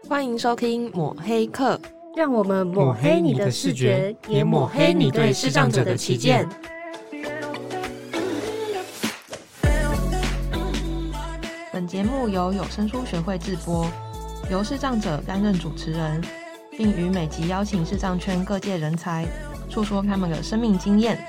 欢迎收听抹黑课， 让我们抹黑你的视觉，也抹黑你对视障者的偏见。 本节目由有声书学会制播，由视障者担任主持人，并于每集邀请视障圈各界人才，诉说他们的生命经验。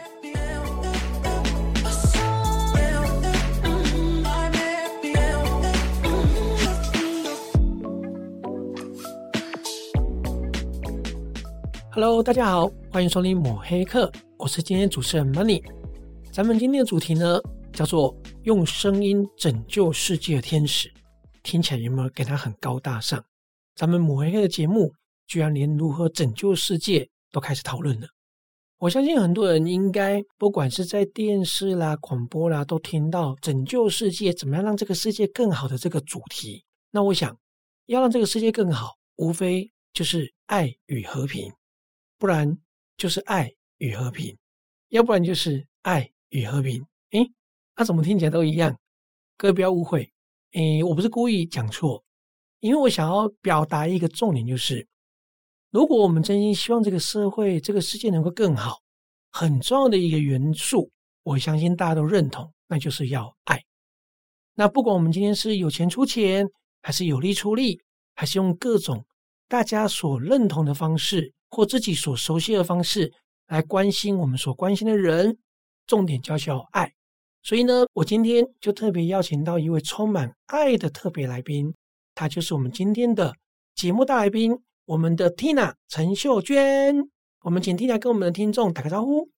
Hello， 大家好，欢迎收听抹黑课，我是今天主持人 Money。咱们今天的主题呢，叫做用声音拯救世界的天使，听起来有没有给它很高大上？咱们抹黑课的节目居然连如何拯救世界都开始讨论了。我相信很多人应该不管是在电视啦、广播啦，都听到拯救世界，怎么样让这个世界更好的这个主题。那我想要让这个世界更好，无非就是爱与和平，不然就是爱与和平，要不然就是爱与和平。怎么听起来都一样？各位不要误会，我不是故意讲错，因为我想要表达一个重点，就是如果我们真心希望这个社会、这个世界能够更好，很重要的一个元素，我相信大家都认同，那就是要爱。那不管我们今天是有钱出钱，还是有力出力，还是用各种大家所认同的方式或自己所熟悉的方式来关心我们所关心的人，重点就是要爱。所以呢，我今天就特别邀请到一位充满爱的特别来宾，他就是我们今天的节目大来宾，我们的 Tina 陈秀娟。我们请 Tina 跟我们的听众打个招呼。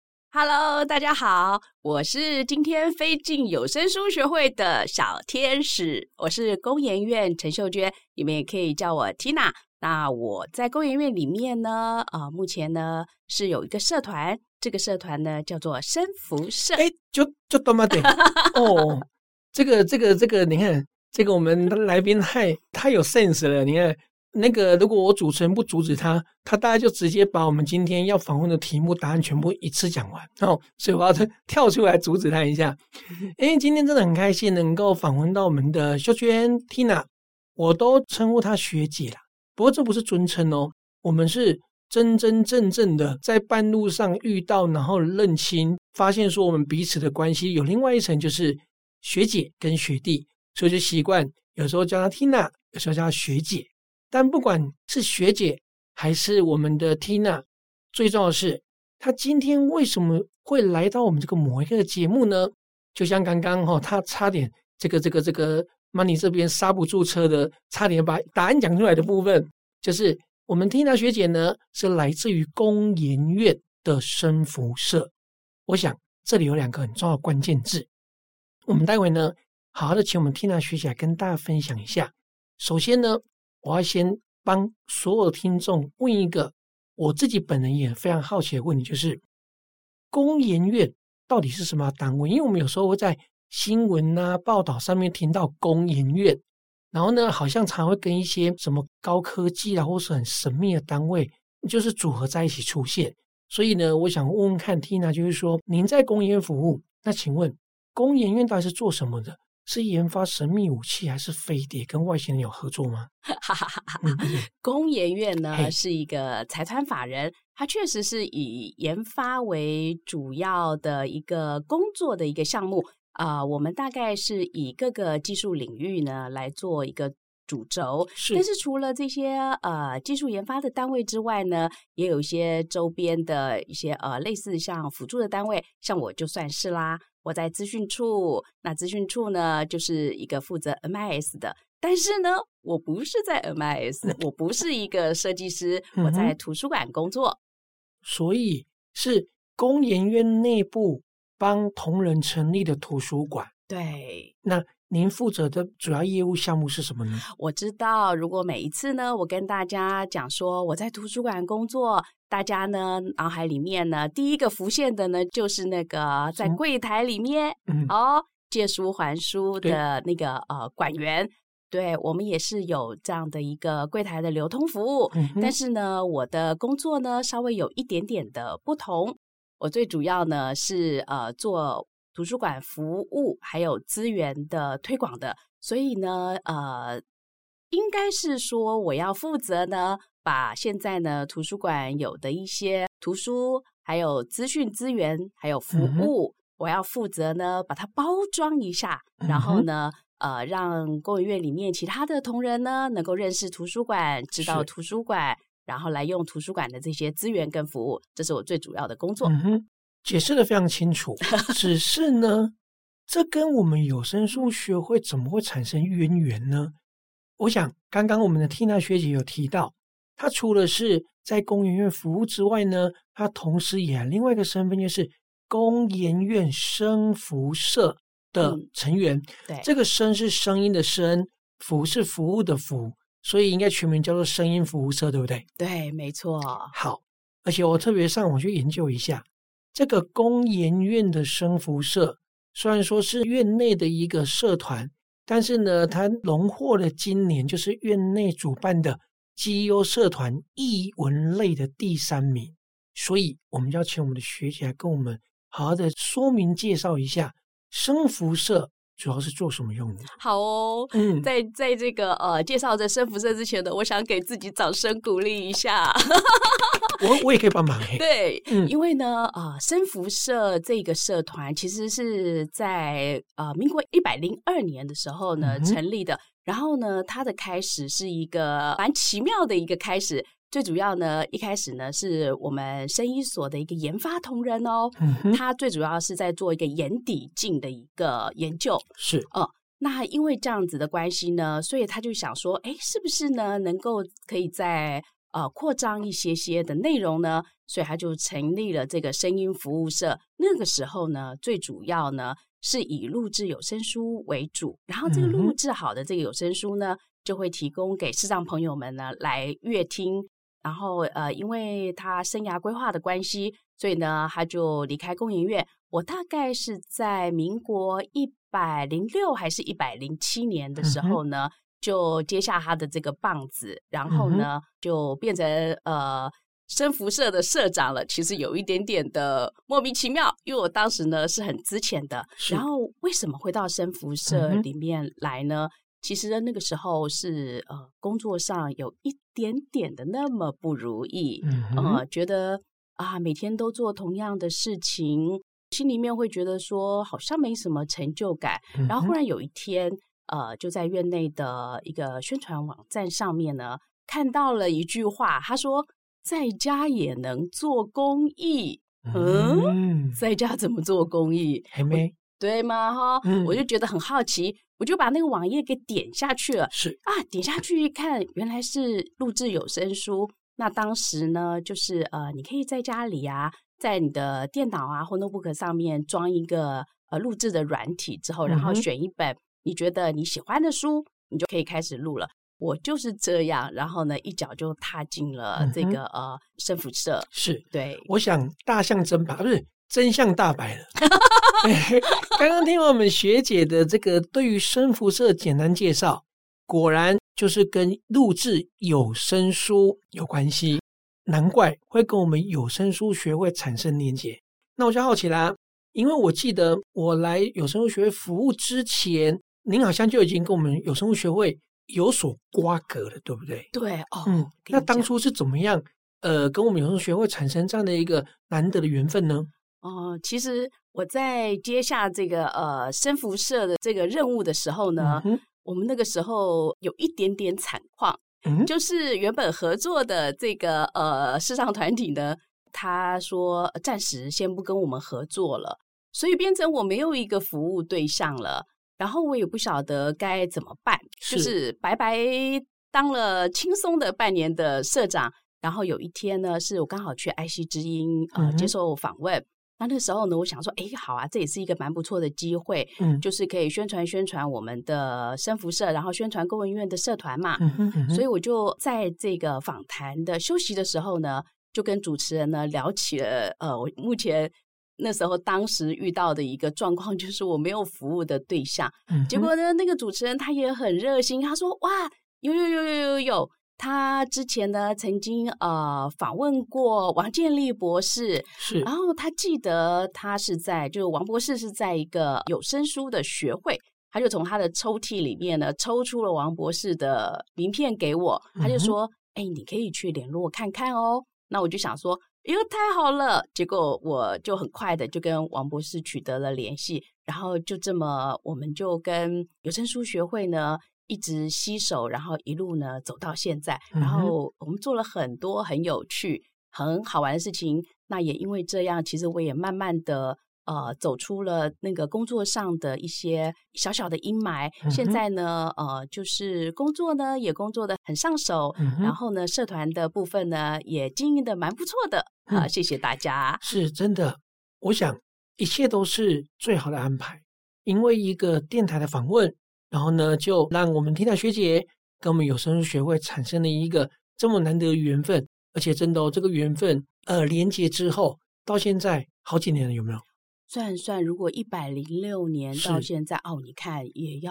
Hello， 大家好，我是今天飞进有声书学会的小天使，我是工研院陈秀娟，你们也可以叫我 Tina。那我在工研院里面呢，目前呢是有一个社团，这个社团呢叫做生福社。 就多么对哦，这个，你看，这个我们的来宾太有 sense 了。你看，那个如果我主持人不阻止他大概就直接把我们今天要访问的题目答案全部一次讲完所以我要跳出来阻止他一下。今天真的很开心能够访问到我们的秀娟 Tina， 我都称呼她学姐啦。不过这不是尊称哦，我们是真真正正的在半路上遇到，然后认清，发现说我们彼此的关系有另外一层，就是学姐跟学弟，所以就习惯有时候叫她 Tina， 有时候叫她学姐。但不管是学姐还是我们的 Tina， 最重要的是她今天为什么会来到我们这个某一个节目呢？就像刚刚她差点这个Money 这边刹不住车的，差点把答案讲出来的部分，就是我们 Tina 学姐呢是来自于工研院的生福社。我想这里有两个很重要的关键字，我们待会呢好好的请我们 Tina 学姐来跟大家分享一下。首先呢，我要先帮所有听众问一个我自己本人也非常好奇的问题，就是工研院到底是什么单位？因为我们有时候会在新闻啊报道上面听到工研院，然后呢好像常会跟一些什么高科技啊或是很神秘的单位就是组合在一起出现。所以呢我想问问看 Tina， 就是说您在工研院服务，那请问工研院到底是做什么的？是研发神秘武器，还是飞碟跟外星人有合作吗？ 工研院呢是一个财团法人，它确实是以研发为主要的一个工作的一个项目。我们大概是以各个技术领域呢来做一个主轴，但是除了这些技术研发的单位之外呢，也有一些周边的一些类似像辅助的单位，像我就算是啦，我在资讯处，那资讯处呢就是一个负责 MIS 的，但是呢我不是在 MIS， 我不是一个设计师，我在图书馆工作。 所以是工研院内部帮同仁成立的图书馆。 对， 那您负责的主要业务项目是什么呢？ 我知道，如果每一次呢我跟大家讲说我在图书馆工作，大家呢脑海里面呢第一个浮现的呢就是那个在柜台里面借书还书的那个馆员。对，我们也是有这样的一个柜台的流通服务，但是呢我的工作呢稍微有一点点的不同。我最主要呢是做图书馆服务还有资源的推广的，所以呢应该是说我要负责呢，把现在呢图书馆有的一些图书，还有资讯资源，还有服务，我要负责呢把它包装一下，然后呢让公园院里面其他的同仁呢能够认识图书馆，知道图书馆，然后来用图书馆的这些资源跟服务，这是我最主要的工作。 解释得非常清楚。只是呢，这跟我们有声书学会怎么会产生渊源呢？我想刚刚我们的缇娜学姐有提到，她除了是在工研院服务之外呢，她同时也另外一个身份就是工研院声服社的成员。 对， 这个声是声音的声，服是服务的服，所以应该全名叫做声音服务社，对不对？ 对，没错。 好，而且我特别上网去研究一下，这个工研院的声服社虽然说是院内的一个社团，但是呢，它荣获了今年就是院内主办的绩优社团艺文类的第3名。所以我们要请我们的学姐来跟我们好好的说明介绍一下声服社主要是做什么用的。 好哦，在这个介绍这声服社之前呢，我想给自己掌声鼓励一下。 我也可以帮忙。 对，因为呢声服社这个社团其实是在民国102年的时候呢成立的，然后呢它的开始是一个蛮奇妙的一个开始。最主要呢，一开始呢是我们声医所的一个研发同仁哦，他最主要是在做一个眼底镜的一个研究。 是那因为这样子的关系呢，所以他就想说，是不是呢能够可以在扩张一些的内容呢？所以他就成立了这个声音服务社。那个时候呢，最主要呢是以录制有声书为主，然后这个录制好的这个有声书呢，就会提供给视障朋友们呢来阅听。然后因为他生涯规划的关系，所以呢他就离开工研院。我大概是在民国106还是107年的时候呢，就接下他的这个棒子，然后呢就变成声服社的社长了。其实有一点点的莫名其妙，因为我当时呢是很资浅的。然后为什么会到声服社里面来呢？其实那个时候是工作上有一点点的那么不如意，觉得每天都做同样的事情，心里面会觉得说好像没什么成就感。然后忽然有一天就在院内的一个宣传网站上面呢看到了一句话，他说在家也能做公益。在家怎么做公益？ 还没对吗？我就觉得很好奇，我就把那个网页给点下去了。点下去一看，原来是录制有声书。那当时呢，就是你可以在家里在你的电脑或 notebook 上面装一个录制的软体之后，然后选一本你觉得你喜欢的书，你就可以开始录了。我就是这样，然后呢，一脚就踏进了这个声服社。对， 我想大象真白，不是真相大白了。刚刚听完我们学姐的这个对于声服社简单介绍，果然就是跟录制有声书有关系，难怪会跟我们有声书学会产生连结。那我就好奇啦，因为我记得我来有声书学会服务之前，您好像就已经跟我们有声书学会有所瓜葛了，对不对？ 对那当初是怎么样跟我们有声书学会产生这样的一个难得的缘分呢？ 其实我在接下这个声服社的这个任务的时候呢，我们那个时候有一点点惨况，就是原本合作的这个视障团体呢，他说暂时先不跟我们合作了，所以变成我没有一个服务对象了，然后我也不晓得该怎么办，就是白白当了轻松的半年的社长。然后有一天呢，是我刚好去爱惜之音接受访问。那时候呢，我想说，好啊，这也是一个蛮不错的机会，就是可以宣传我们的声服社，然后宣传工研院的社团嘛。所以我就在这个访谈的休息的时候呢，就跟主持人呢聊起了我目前那时候当时遇到的一个状况，就是我没有服务的对象。结果呢，那个主持人他也很热心，他说哇，有。他之前呢曾经访问过王建立博士，然后他记得他是在就是王博士是在一个有声书的学会他就从他的抽屉里面呢抽出了王博士的名片给我，他就说你可以去联络看看哦。那我就想说太好了，结果我就很快的就跟王博士取得了联系，然后就这么我们就跟有声书学会呢一直携手，然后一路呢走到现在，然后我们做了很多很有趣很好玩的事情。那也因为这样，其实我也慢慢的走出了那个工作上的一些小小的阴霾。现在呢就是工作呢也工作的很上手，然后呢社团的部分呢也经营的蛮不错的。谢谢大家。 是真的，我想一切都是最好的安排，因为一个电台的访问，然后呢就让我们缇娜学姐跟我们有声书学会产生了一个这么难得的缘分，而且真的这个缘分连结之后到现在好几年了，有没有？ 算如果106年到现在你看也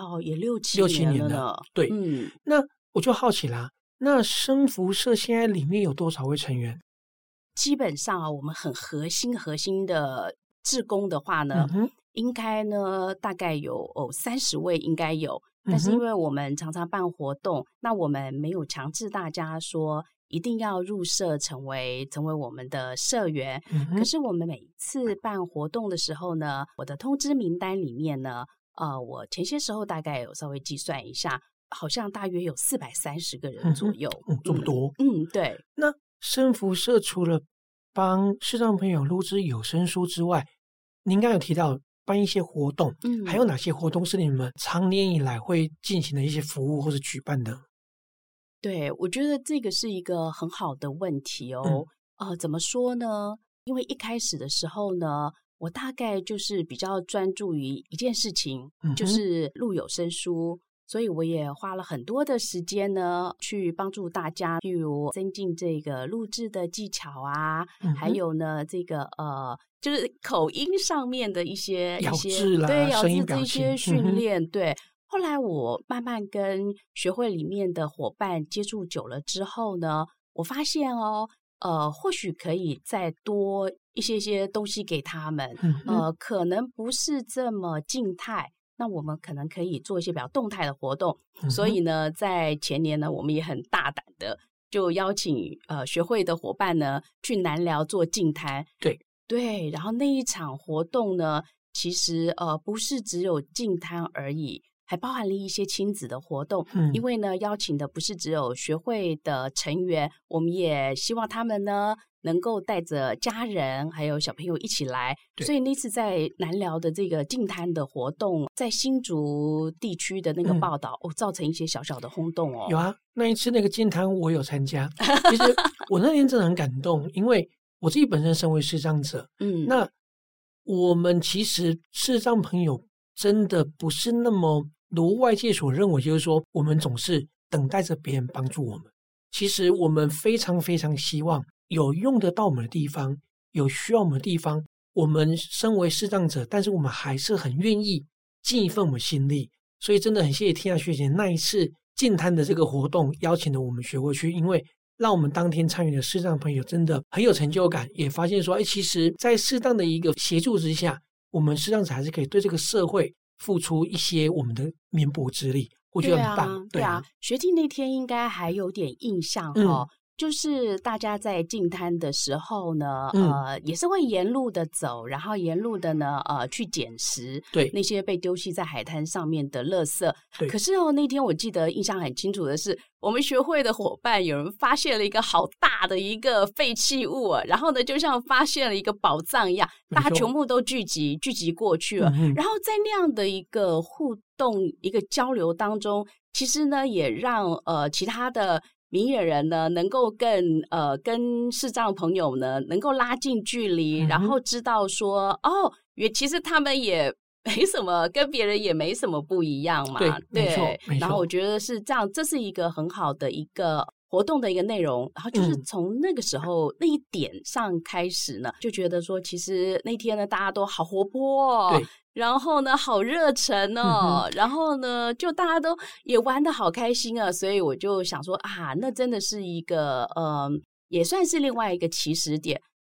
6、7年了呢。 对，那我就好奇啦，那声福社现在里面有多少位成员？ 基本上我们很核心的志工的话呢，应该呢大概有30位应该有，但是因为我们常常办活动，那我们没有强制大家说一定要入社成为我们的社员。可是我们每次办活动的时候呢，我的通知名单里面呢我前些时候大概有稍微计算一下，好像大约有430个人左右。 这么多。 对。 那声福社除了帮视障朋友录制有声书之外，您刚刚有提到办一些活动，还有哪些活动是你们常年以来会进行的一些服务或是举办的？ 对，我觉得这个是一个很好的问题哦。怎么说呢？因为一开始的时候呢，我大概就是比较专注于一件事情，就是录有声书，所以我也花了很多的时间呢，去帮助大家，譬如增进这个录制的技巧啊，还有呢，这个就是口音上面的一些咬字啦， 对，咬字这些训练，对。后来我慢慢跟学会里面的伙伴接触久了之后呢，我发现或许可以再多一些东西给他们，可能不是这么静态，那我们可能可以做一些比较动态的活动。所以呢，在前年呢，我们也很大胆的就邀请学会的伙伴呢去南寮做净滩。对，然后那一场活动呢，其实不是只有净滩而已，还包含了一些亲子的活动。因为呢，邀请的不是只有学会的成员，我们也希望他们呢能够带着家人还有小朋友一起来。所以那次在南寮的这个净滩的活动，在新竹地区的那个报道造成一些小小的轰动哦。 有啊，那一次那个净滩我有参加。其实我那天真的很感动，因为我自己本身身为视障者，那我们其实视障朋友真的不是那么如外界所认为，就是说我们总是等待着别人帮助我们。其实我们非常非常希望有用得到我们的地方，有需要我们的地方，我们身为视障者，但是我们还是很愿意尽一份我们心力。所以真的很谢谢缇娜学姐那一次净滩的这个活动邀请了我们学会去，因为让我们当天参与的视障朋友真的很有成就感，也发现说其实在适当的一个协助之下，我们视障者还是可以对这个社会付出一些我们的绵薄之力，我觉得很棒。 对啊，学弟那天应该还有点印象就是大家在净滩的时候呢，也是会沿路的走，然后沿路的呢，去捡拾那些被丢弃在海滩上面的垃圾。可是那天我记得印象很清楚的是，我们学会的伙伴有人发现了一个好大的一个废弃物然后呢，就像发现了一个宝藏一样，大家全部都聚集过去了。然后在那样的一个互动、一个交流当中，其实呢，也让其他的明眼人呢，能够跟视障朋友呢，能够拉近距离，然后知道说，其实他们也没什么，跟别人也没什么不一样嘛。对， 没错。 然后我觉得是这样，这是一个很好的一个活动的一个内容。然后就是从那个时候那一点上开始呢，就觉得说，其实那天呢，大家都好活泼对。 然后呢，好热忱然后呢，就大家都也玩得好开心啊，所以我就想说那真的是一个也算是另外一个起始点。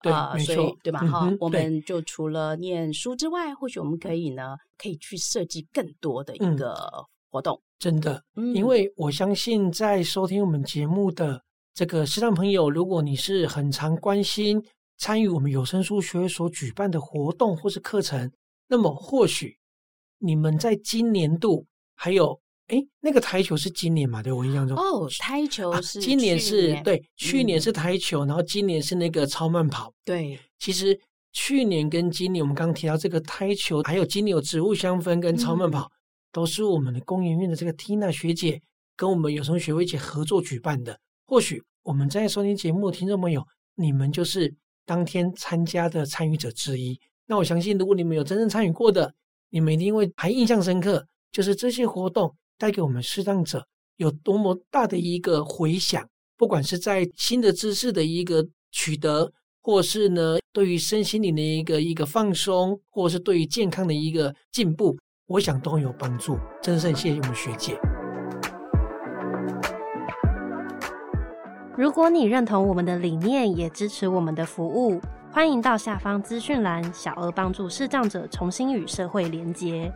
对，没所以错， 对吧？我们就除了念书之外，或许我们可以去设计更多的一个活动。 真的，因为我相信在收听我们节目的这个视障朋友，如果你是很常关心参与我们有声书学会所举办的活动或是课程，那么或许你们在今年度还有那个台球是今年嘛？对，我印象中台球是今年是对，去年是台球，然后今年是那个超慢跑。 对， 其实去年跟今年我们刚刚提到这个台球，还有今年有植物香氛跟超慢跑，都是我们的工研院的这个 Tina 学姐跟我们有声学会一起合作举办的。或许我们在收听节目的听众朋友，你们就是当天参加的参与者之一。那我相信如果你们有真正参与过的，你们一定会还印象深刻，就是这些活动带给我们视障者有多么大的一个回响，不管是在新的知识的一个取得，或是呢对于身心灵的一个放松，或是对于健康的一个进步，我想都很有帮助。真的是很谢谢我们学姐。 如果你认同我们的理念，也支持我们的服务，欢迎到下方资讯栏小额帮助视障者重新与社会连结。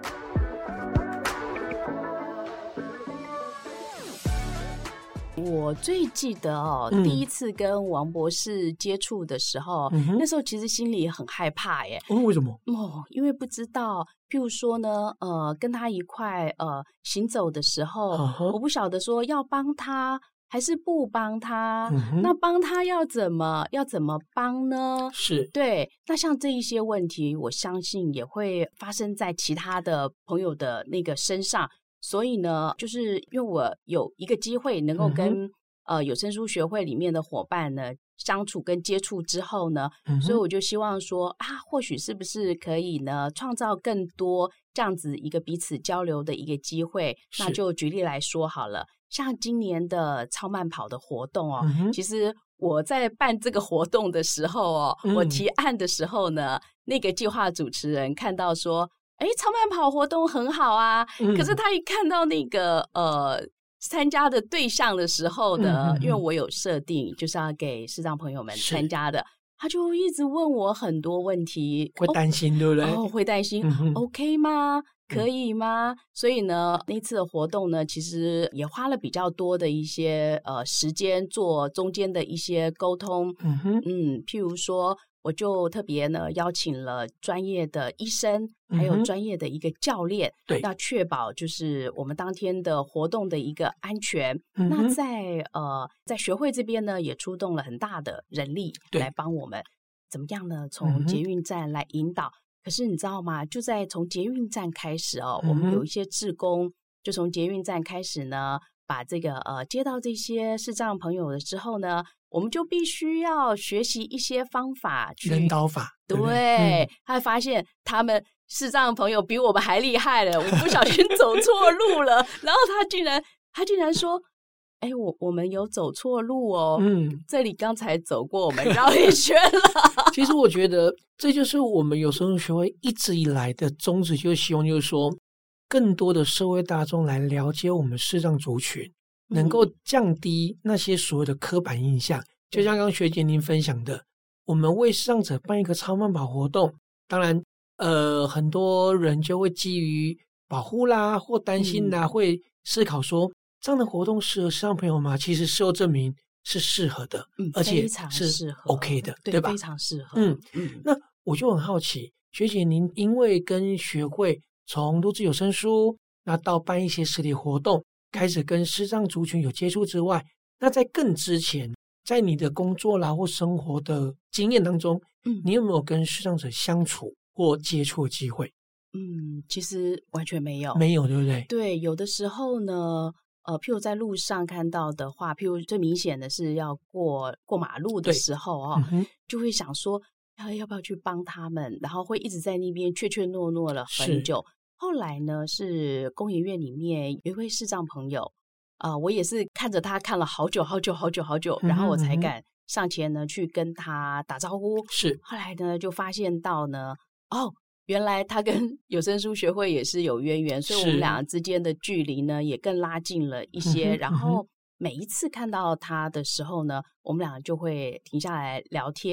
我最记得第一次跟王博士接触的时候，那时候其实心里也很害怕耶。 为什么？ 因为不知道，譬如说呢，跟他一块行走的时候，我不晓得说要帮他还是不帮他，那帮他要怎么帮呢？是对。那像这一些问题，我相信也会发生在其他的朋友的那个身上。所以呢，就是因为我有一个机会能够跟有声书学会里面的伙伴呢相处跟接触之后呢，所以我就希望说或许是不是可以呢创造更多这样子一个彼此交流的一个机会。那就举例来说好了，像今年的超慢跑的活动其实我在办这个活动的时候我提案的时候呢，那个计划主持人看到说超慢跑活动很好啊，可是他一看到那个参加的对象的时候呢，因为我有设定就是要给视障朋友们参加的，他就一直问我很多问题， 会担心对不对？ 会担心OK 吗？可以吗？所以呢，那次的活动呢，其实也花了比较多的一些时间做中间的一些沟通。譬如说我就特别呢邀请了专业的医生，还有专业的一个教练，要确保就是我们当天的活动的一个安全。那在学会这边呢，也出动了很大的人力来帮我们怎么样呢？从捷运站来引导。可是你知道吗？就在从捷运站开始我们有一些志工就从捷运站开始呢，把这个接到这些视障朋友了之后呢，我们就必须要学习一些方法去人导法。 对，他发现他们视障朋友比我们还厉害了，我不小心走错路了，然后他竟然说我们有走错路这里刚才走过，我们绕一圈了。 其实我觉得这就是我们有声书学会一直以来的宗旨，就是希望就是说更多的社会大众来了解我们视障族群，能够降低那些所谓的刻板印象。就像刚刚学姐您分享的，我们为视障者办一个超慢跑活动，当然很多人就会基于保护啦或担心啦，会思考说这样的活动适合视障朋友吗？其实事后证明是适合的，而且是 OK 的，对吧？ 非常适合。 那我就很好奇，学姐您因为跟学会从录制有声书，那到办一些实体活动，开始跟视障族群有接触之外，那在更之前，在你的工作啦或生活的经验当中，你有没有跟视障者相处或接触的机会？ 其实完全没有， 没有，对不对？ 对，有的时候呢，譬如在路上看到的话，譬如最明显的是要过马路的时候就会想说要不要去帮他们，然后会一直在那边怯怯懦懦了很久。后来呢，是工研院里面有一位视障朋友，我也是看着他看了好久，然后我才敢上前呢去跟他打招呼。是，后来呢就发现到呢，原来他跟有声书学会也是有渊源，所以我们俩之间的距离呢也更拉近了一些。然后每一次看到他的时候呢，我们俩就会停下来聊天，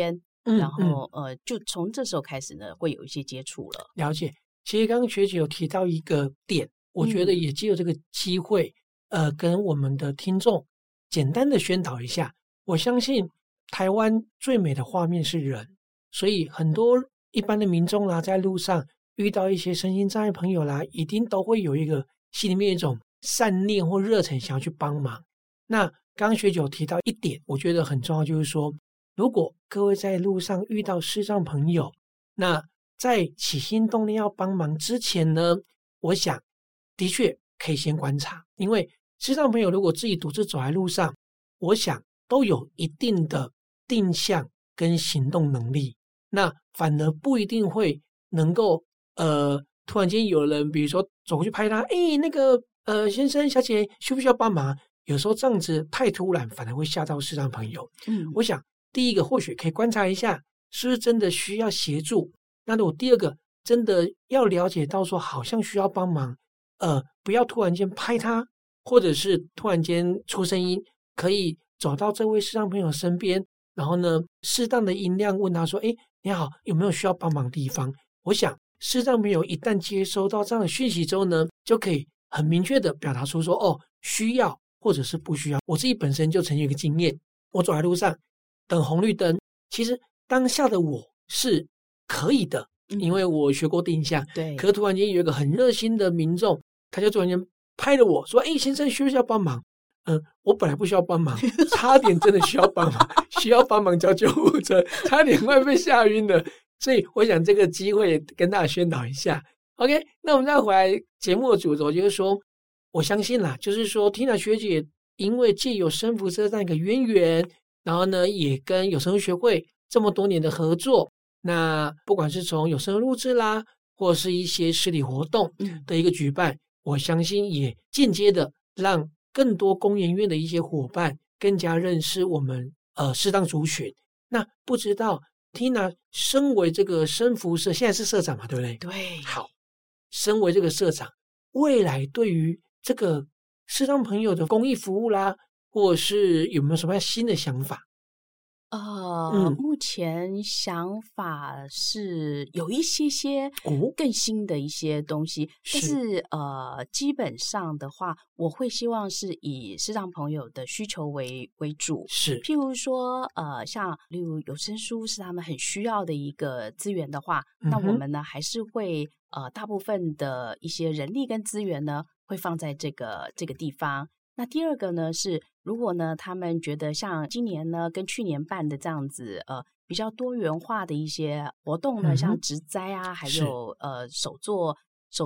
然后就从这时候开始呢，会有一些接触了。 了解。其实刚刚学姐有提到一个点，我觉得也藉由这个机会，跟我们的听众简单的宣导一下。我相信台湾最美的画面是人，所以很多一般的民众啦，在路上遇到一些身心障碍朋友啦，一定都会有一个心里面一种善念或热忱，想要去帮忙。那刚刚学姐有提到一点，我觉得很重要，就是说，如果各位在路上遇到视障朋友，那在起心动念要帮忙之前呢，我想的确可以先观察，因为视障朋友如果自己独自走在路上，我想都有一定的定向跟行动能力，那反而不一定会能够突然间有人比如说走过去拍他，那个先生小姐需不需要帮忙？有时候这样子太突然，反而会吓到视障朋友。我想第一个或许可以观察一下，是不是真的需要协助。那如果第二个真的要了解到说好像需要帮忙，不要突然间拍他，或者是突然间出声音，可以走到这位视障朋友身边，然后呢适当的音量问他说，你好，有没有需要帮忙的地方？我想视障朋友一旦接收到这样的讯息之后呢，就可以很明确的表达出说，需要或者是不需要。我自己本身就曾有一个经验，我走在路上等红绿灯，其实当下的我是可以的，因为我学过定向。 对。 可突然间有一个很热心的民众，他就突然间拍了我说，先生需不需要帮忙？我本来不需要帮忙，差点真的需要帮忙，需要帮忙叫救护车，差点快被吓晕了。所以我想这个机会跟大家宣导一下。OK， 那我们再回来节目的主轴，就是说，我相信啦，就是说Tina学姐因为借由生福社这样一个渊源，然后呢也跟有声学会这么多年的合作，那不管是从有声录制啦，或是一些实体活动的一个举办，我相信也间接的让更多工研院的一些伙伴更加认识我们视障族群。那不知道 Tina 身为这个生福社现在是社长嘛，对不对？ 对。 好，身为这个社长，未来对于这个视障朋友的公益服务啦，或者是有没有什么新的想法？ 目前想法是有一些更新的一些东西，但是基本上的话，我会希望是以视障朋友的需求为主。 是， 譬如说像例如有声书是他们很需要的一个资源的话，那我们呢还是会大部分的一些人力跟资源呢会放在这个地方。那第二个呢是，如果呢他们觉得像今年呢跟去年办的这样子比较多元化的一些活动呢，像植栽啊，还有手做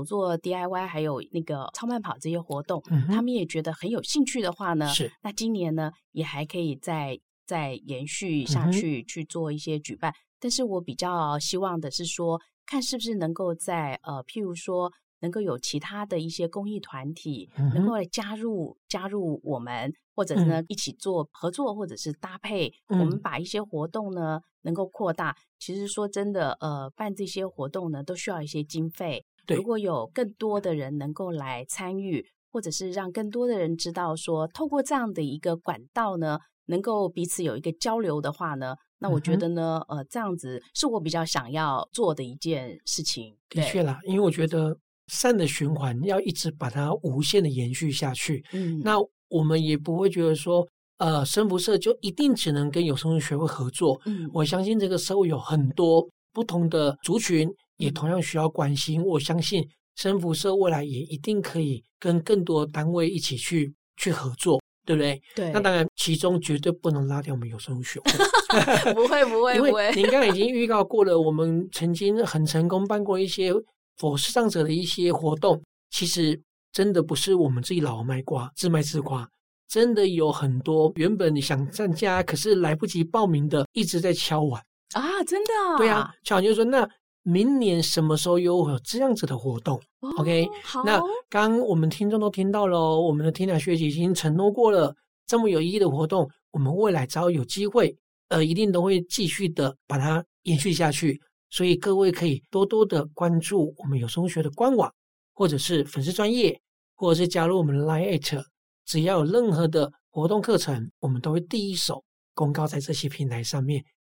DIY， 还有那个超慢跑这些活动，他们也觉得很有兴趣的话呢，那今年呢也还可以再延续下去，去做一些举办。但是我比较希望的是说，看是不是能够在譬如说能够有其他的一些公益团体能够来加入我们，或者呢一起做合作，或者是搭配，我们把一些活动呢能够扩大。其实说真的办这些活动呢都需要一些经费，如果有更多的人能够来参与，或者是让更多的人知道说透过这样的一个管道呢能够彼此有一个交流的话呢，那我觉得呢这样子是我比较想要做的一件事情。 的确啦，因为我觉得善的循环要一直把它无限的延续下去。那我们也不会觉得说生福社就一定只能跟有声学会合作。我相信这个社会有很多不同的族群也同样需要关心。我相信生福社未来也一定可以跟更多单位一起去合作，对不对？ 对。 那当然其中绝对不能拉掉我们有声学会。 不会因为您刚才已经预告过了，我们曾经很成功办过一些否视障者的一些活动，其实真的不是我们自己老卖瓜自卖自夸，真的有很多原本想参加可是来不及报名的一直在敲碗啊，真的啊？ 对啊，敲碗就说那明年什么时候有这样子的活动？OK， 好。 那刚我们听众都听到了，我们的Tina学姐已经承诺过了，这么有意义的活动，我们未来只要有机会，一定都会继续的把它延续下去。所以各位可以多多的关注我们有声学的官网，或者是粉丝专页，或者是加入我们的 Line@， 只要有任何的活动课程，我们都会第一手公告在这些平台上面，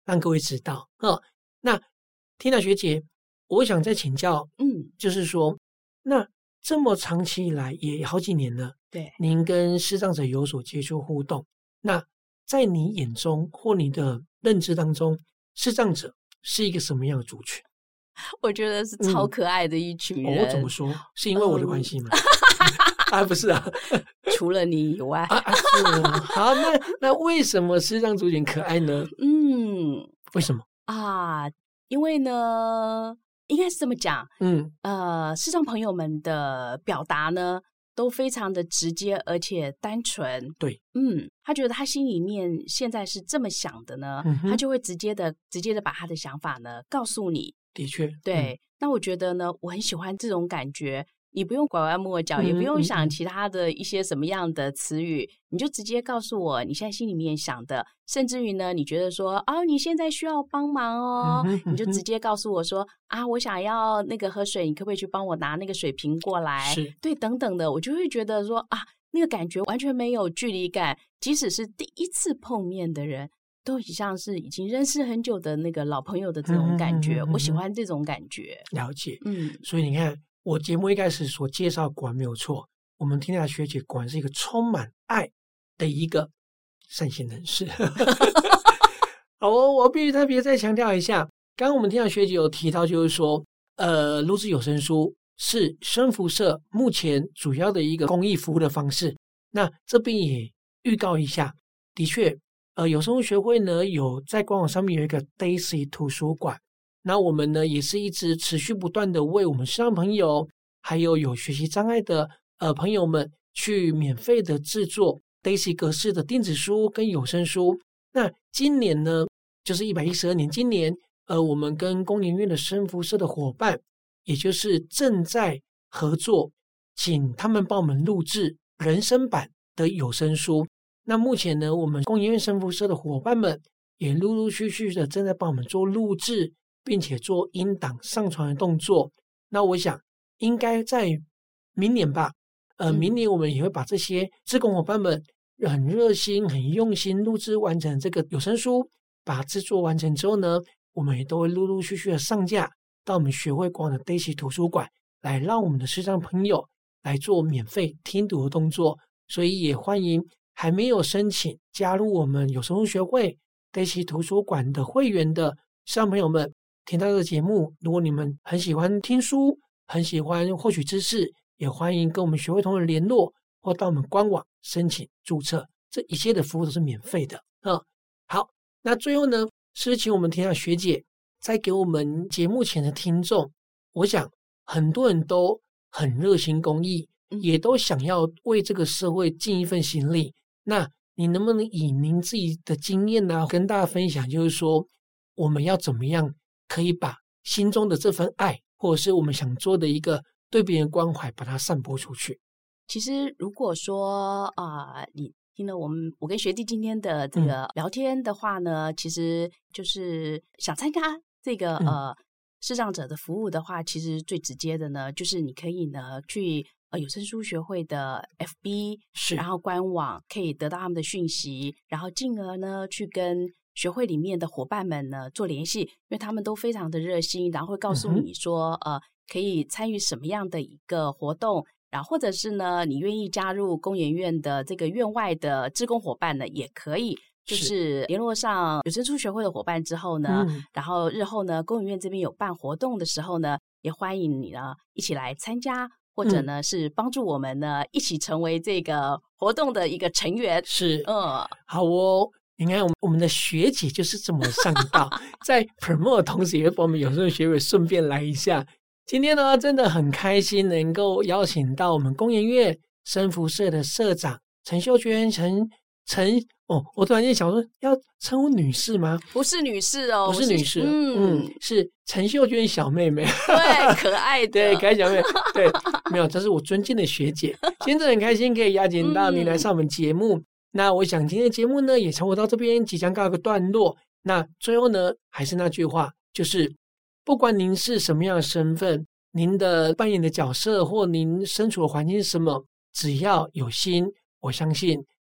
让各位知道。那Tina学姐，我想再请教，就是说，那这么长期以来也好几年了， 对， 您跟视障者有所接触互动，那在你眼中或你的认知当中，视障者是一个什么样的族群？ 我觉得是超可爱的一群人。 怎么说？是因为我的关系吗？不是啊， 除了你以外是啊。好，那为什么视障族群可爱呢？为什么啊？因为呢，应该是这么讲，视障朋友们的表达呢，都非常的直接而且单纯。 对， 他觉得他心里面现在是这么想的呢，他就会直接的把他的想法呢告诉你。 的确， 对。那我觉得呢，我很喜欢这种感觉。你不用拐弯抹角，也不用想其他的一些什么样的词语，你就直接告诉我你现在心里面想的，甚至于呢，你觉得说你现在需要帮忙哦，你就直接告诉我说我想要那个喝水，你可不可以去帮我拿那个水瓶过来？ 是， 对，等等的，我就会觉得说那个感觉完全没有距离感，即使是第一次碰面的人，都像是已经认识很久的那个老朋友的这种感觉，我喜欢这种感觉。 了解，所以你看。我节目一开始所介绍果然没有错，我们Tina学姐果然是一个充满爱的一个善心人士。好我必须特别再强调一下，刚刚我们Tina学姐有提到，就是说录制有声书是生福社目前主要的一个公益服务的方式。那这边也预告一下，的确有声书学会呢有在官网上面有一个 Daisy 图书馆，那我们呢也是一直持续不断的为我们视障朋友还有学习障碍的朋友们去免费的制作 Daisy 格式的电子书跟有声书。那今年呢就是112年，今年我们跟工研院的生福社的伙伴，也就是正在合作，请他们帮我们录制人声版的有声书。那目前呢我们工研院生福社的伙伴们也陆陆续续的正在帮我们做录制，并且做音档上传的动作。那我想应该在明年吧，明年我们也会把这些志工伙伴们很热心很用心录制完成这个有声书，把制作完成之后呢，我们也都会陆陆续续的上架到我们学会馆的 Daisy 图书馆，来让我们的视障朋友来做免费听读的动作。所以也欢迎还没有申请加入我们有声书学会 Daisy 图书馆的会员的视障朋友们，听到这个节目，如果你们很喜欢听书，很喜欢获取知识，也欢迎跟我们学会同仁联络，或到我们官网申请注册，这一切的服务都是免费的。好，那最后呢，是请我们Tina学姐再给我们节目前的听众，我想很多人都很热心公益，也都想要为这个社会尽一份心力。那你能不能以您自己的经验呢，跟大家分享，就是说我们要怎么样可以把心中的这份爱，或者是我们想做的一个对别人关怀，把它散播出去？ 其实如果说你听了我跟学弟今天的这个聊天的话呢，其实就是想参加这个视障者的服务的话，其实最直接的呢，就是你可以呢去有声书学会的 FB， 然后官网可以得到他们的讯息，然后进而呢去跟学会里面的伙伴们呢做联系，因为他们都非常的热心，然后会告诉你说可以参与什么样的一个活动，然后或者是呢你愿意加入工研院的这个院外的志工伙伴呢也可以，就是联络上有声书学会的伙伴之后呢，然后日后呢工研院这边有办活动的时候呢，也欢迎你呢一起来参加，或者呢是帮助我们呢一起成为这个活动的一个成员。 是好哦，你看我们的学姐就是这么上道在 promote 的同时也会帮我们有声学会顺便来一下。今天呢真的很开心能够邀请到我们工研院生福社的社长陈秀娟陈我突然间想说要称呼女士吗？ 不是女士哦， 不是女士，是陈秀娟小妹妹， 对，可爱的， 对，可爱小妹妹，对，没有，这是我尊敬的学姐。今天很开心可以邀请到您来上我们节目。那我想今天的节目呢也差不多到这边即将告一个段落。那最后呢还是那句话，就是不管您是什么样的身份，您的扮演的角色或您身处的环境是什么，只要有心，我相信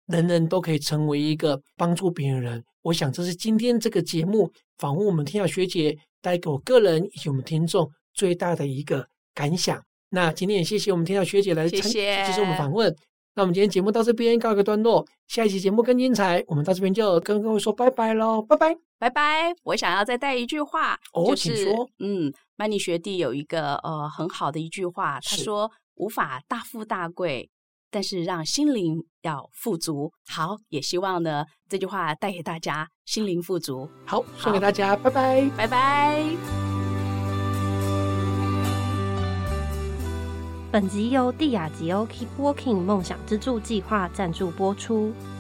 人人都可以成为一个帮助别人的人。我想这是今天这个节目访问我们天瑶学姐带给我个人以及我们听众最大的一个感想。那今天也谢谢我们天瑶学姐来接受我们访问。那我们今天节目到这边告一个段落，下一期节目更精彩，我们到这边就跟各位说拜拜咯，拜拜拜拜。我想要再带一句话，就是请说。 曼妮学弟有一个很好的一句话，他说无法大富大贵，但是让心灵要富足。好，也希望呢这句话带给大家心灵富足。 好，送给大家，拜拜拜拜。 本集由蒂亚吉欧 Keep Walking 梦想之柱计划赞助播出。